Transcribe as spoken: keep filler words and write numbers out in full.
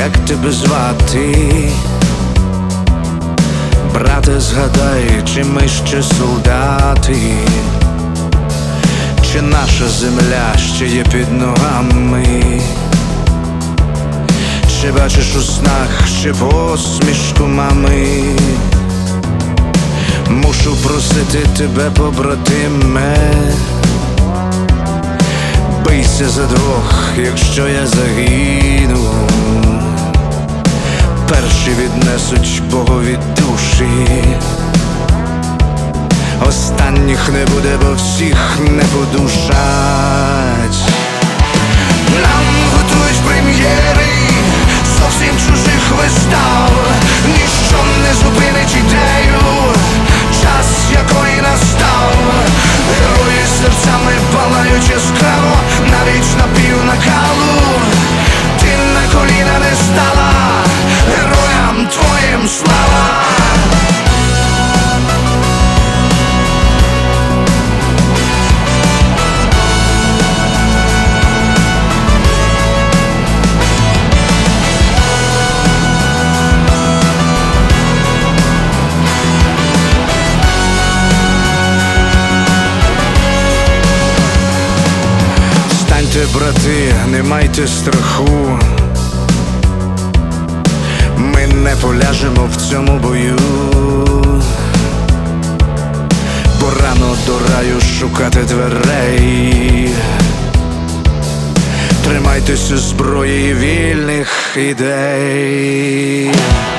як тебе звати? Брате, згадай, чи ми ще солдати, чи наша земля ще є під ногами? Чи бачиш у снах ще посмішку мами? Мушу просити тебе, побратиме, бийся за двох, якщо я загину. Перші віднесуть Богові душі, останніх не буде, бо всіх не подушать. Нам готують прем'єри зовсім чужих вистав. Ніщо не зупинить ідею, час якої настав. Герої серцями палають яскраво, навіть на пів накалу. Ти на коліна не стала, героям твоїм слава. Брати, не майте страху, ми не поляжемо в цьому бою, бо рано до раю шукати дверей. Тримайтеся зброї вільних ідей.